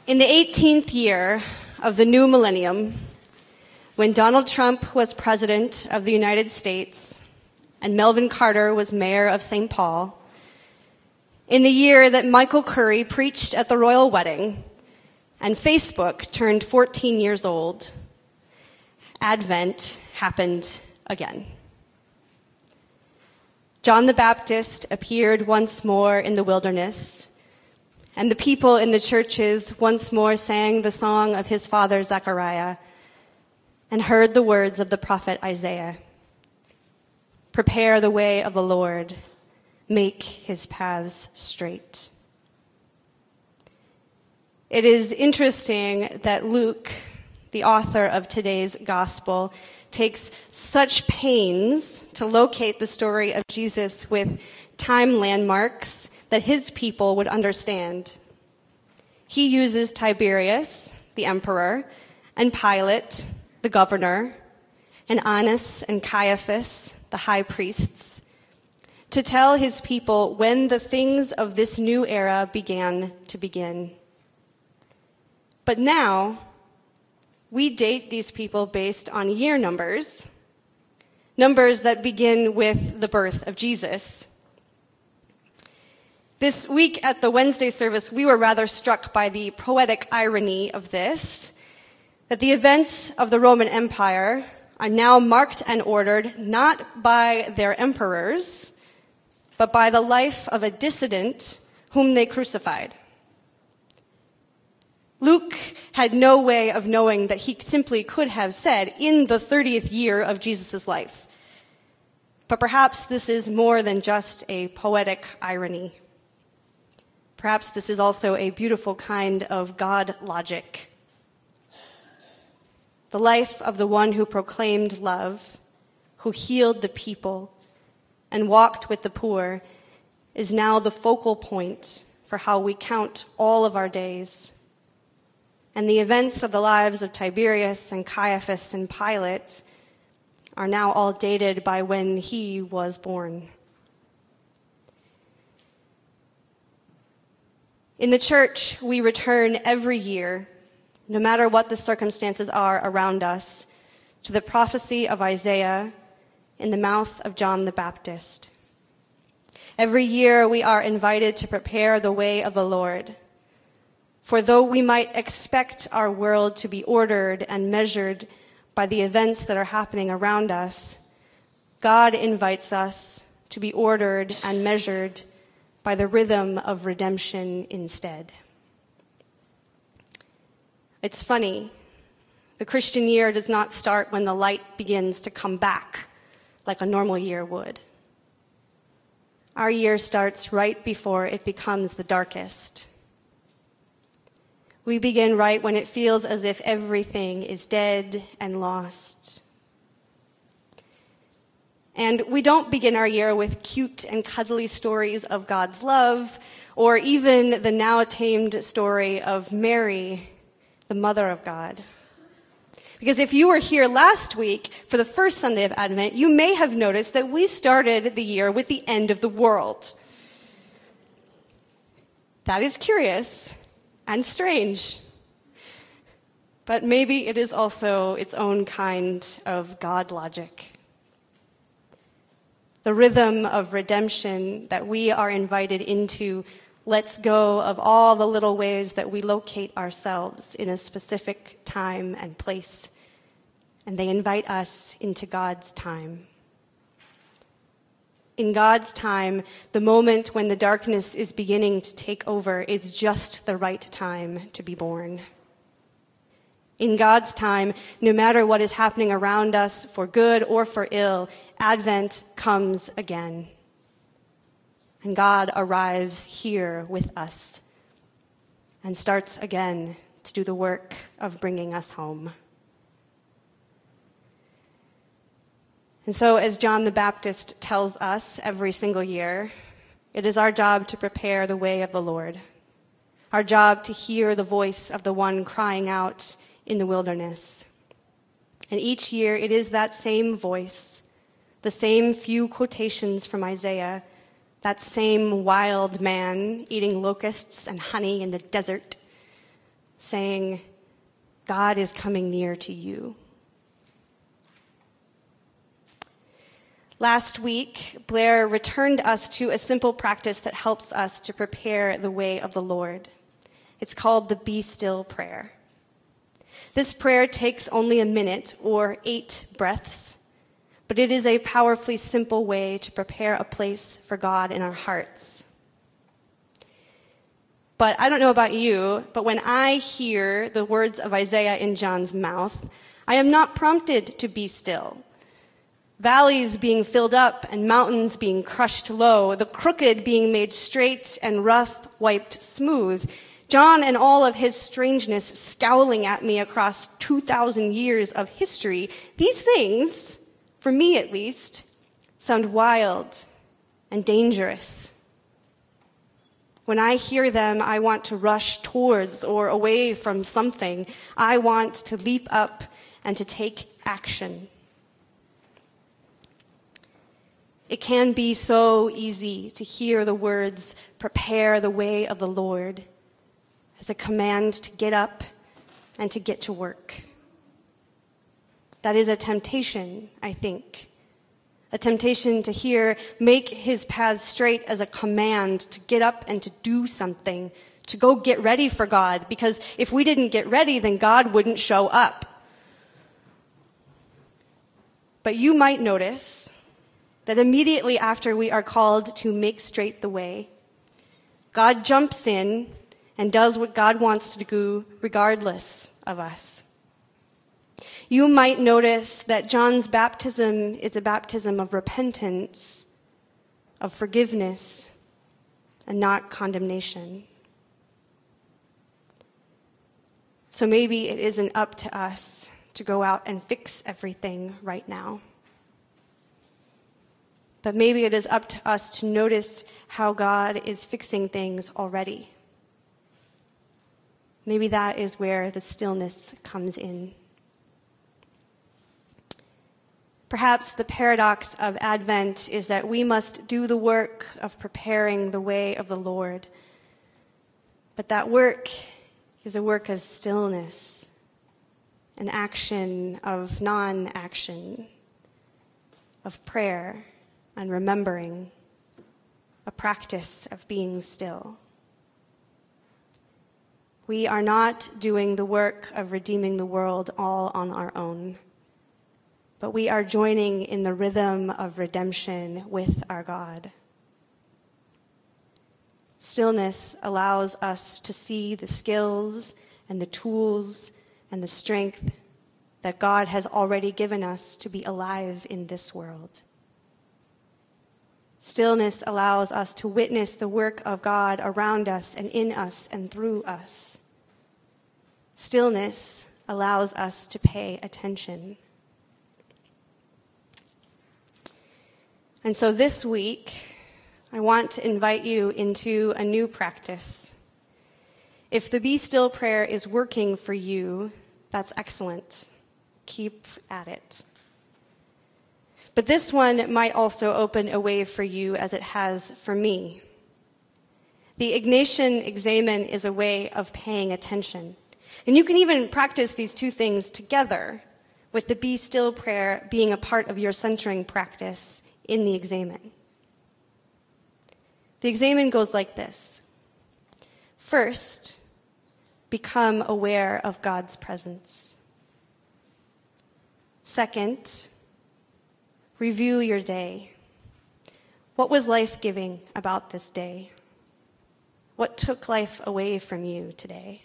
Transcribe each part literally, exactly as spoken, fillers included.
In the eighteenth year of the new millennium, when Donald Trump was president of the United States and Melvin Carter was mayor of Saint Paul, in the year that Michael Curry preached at the royal wedding and Facebook turned fourteen years old, Advent happened again. John the Baptist appeared once more in the wilderness, and the people in the churches once more sang the song of his father Zechariah and heard the words of the prophet Isaiah. Prepare the way of the Lord, make his paths straight. It is interesting that Luke, the author of today's gospel, takes such pains to locate the story of Jesus with time landmarks that his people would understand. He uses Tiberius, the emperor, and Pilate, the governor, and Annas and Caiaphas, the high priests, to tell his people when the things of this new era began to begin. But now, we date these people based on year numbers, numbers that begin with the birth of Jesus. This week at the Wednesday service, we were rather struck by the poetic irony of this, that the events of the Roman Empire are now marked and ordered not by their emperors, but by the life of a dissident whom they crucified. Luke had no way of knowing that he simply could have said, in the thirtieth year of Jesus' life. But perhaps this is more than just a poetic irony. Perhaps this is also a beautiful kind of God logic. The life of the one who proclaimed love, who healed the people, and walked with the poor is now the focal point for how we count all of our days. And the events of the lives of Tiberius and Caiaphas and Pilate are now all dated by when he was born. In the church, we return every year, no matter what the circumstances are around us, to the prophecy of Isaiah in the mouth of John the Baptist. Every year, we are invited to prepare the way of the Lord. For though we might expect our world to be ordered and measured by the events that are happening around us, God invites us to be ordered and measured by the rhythm of redemption instead. It's funny, the Christian year does not start when the light begins to come back like a normal year would. Our year starts right before it becomes the darkest. We begin right when it feels as if everything is dead and lost. And we don't begin our year with cute and cuddly stories of God's love, or even the now tamed story of Mary, the mother of God. Because if you were here last week for the first Sunday of Advent, you may have noticed that we started the year with the end of the world. That is curious and strange. But maybe it is also its own kind of God logic. The rhythm of redemption that we are invited into lets go of all the little ways that we locate ourselves in a specific time and place, and they invite us into God's time. In God's time, the moment when the darkness is beginning to take over is just the right time to be born. In God's time, no matter what is happening around us, for good or for ill, Advent comes again. And God arrives here with us and starts again to do the work of bringing us home. And so, as John the Baptist tells us every single year, it is our job to prepare the way of the Lord, our job to hear the voice of the one crying out in the wilderness. And each year, it is that same voice, the same few quotations from Isaiah, that same wild man eating locusts and honey in the desert, saying, God is coming near to you. Last week, Blair returned us to a simple practice that helps us to prepare the way of the Lord. It's called the Be Still prayer. This prayer takes only a minute or eight breaths, but it is a powerfully simple way to prepare a place for God in our hearts. But I don't know about you, but when I hear the words of Isaiah in John's mouth, I am not prompted to be still. Valleys being filled up and mountains being crushed low, the crooked being made straight and rough wiped smooth, John and all of his strangeness scowling at me across two thousand years of history, these things, for me at least, sound wild and dangerous. When I hear them, I want to rush towards or away from something. I want to leap up and to take action. It can be so easy to hear the words, "Prepare the way of the Lord," as a command to get up and to get to work. That is a temptation, I think. A temptation to hear, "Make his paths straight," as a command to get up and to do something, to go get ready for God, because if we didn't get ready, then God wouldn't show up. But you might notice that immediately after we are called to make straight the way, God jumps in and does what God wants to do regardless of us. You might notice that John's baptism is a baptism of repentance, of forgiveness, and not condemnation. So maybe it isn't up to us to go out and fix everything right now. But maybe it is up to us to notice how God is fixing things already. Maybe that is where the stillness comes in. Perhaps the paradox of Advent is that we must do the work of preparing the way of the Lord. But that work is a work of stillness, an action of non-action, of prayer and remembering, a practice of being still. We are not doing the work of redeeming the world all on our own, but we are joining in the rhythm of redemption with our God. Stillness allows us to see the skills and the tools and the strength that God has already given us to be alive in this world. Stillness allows us to witness the work of God around us and in us and through us. Stillness allows us to pay attention. And so this week, I want to invite you into a new practice. If the Be Still prayer is working for you, that's excellent. Keep at it. But this one might also open a way for you as it has for me. The Ignatian Examen is a way of paying attention. And you can even practice these two things together, with the Be Still prayer being a part of your centering practice in the Examen. The Examen goes like this. First, become aware of God's presence. Second, review your day. What was life-giving about this day? What took life away from you today?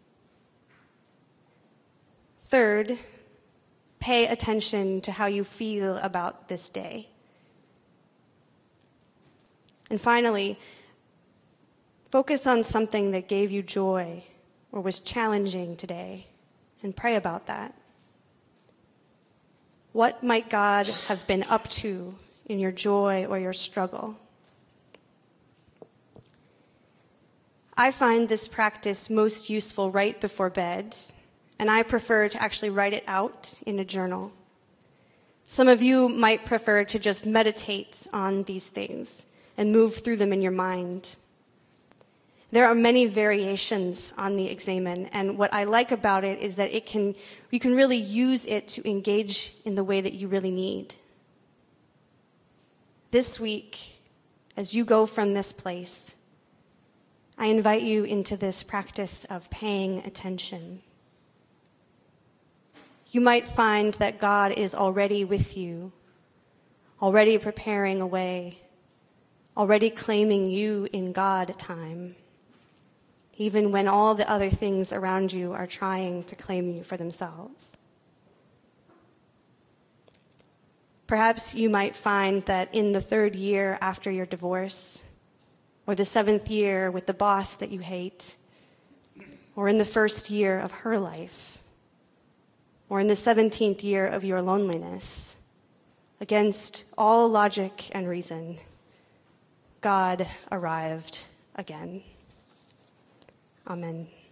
Third, pay attention to how you feel about this day. And finally, focus on something that gave you joy or was challenging today, and pray about that. What might God have been up to in your joy or your struggle? I find this practice most useful right before bed, and I prefer to actually write it out in a journal. Some of you might prefer to just meditate on these things and move through them in your mind. There are many variations on the Examen, and what I like about it is that it can, you can really use it to engage in the way that you really need. This week, as you go from this place, I invite you into this practice of paying attention. You might find that God is already with you, already preparing a way, already claiming you in God time, even when all the other things around you are trying to claim you for themselves. Perhaps you might find that in the third year after your divorce, or the seventh year with the boss that you hate, or in the first year of her life, or in the seventeenth year of your loneliness, against all logic and reason, God arrived again. Amen.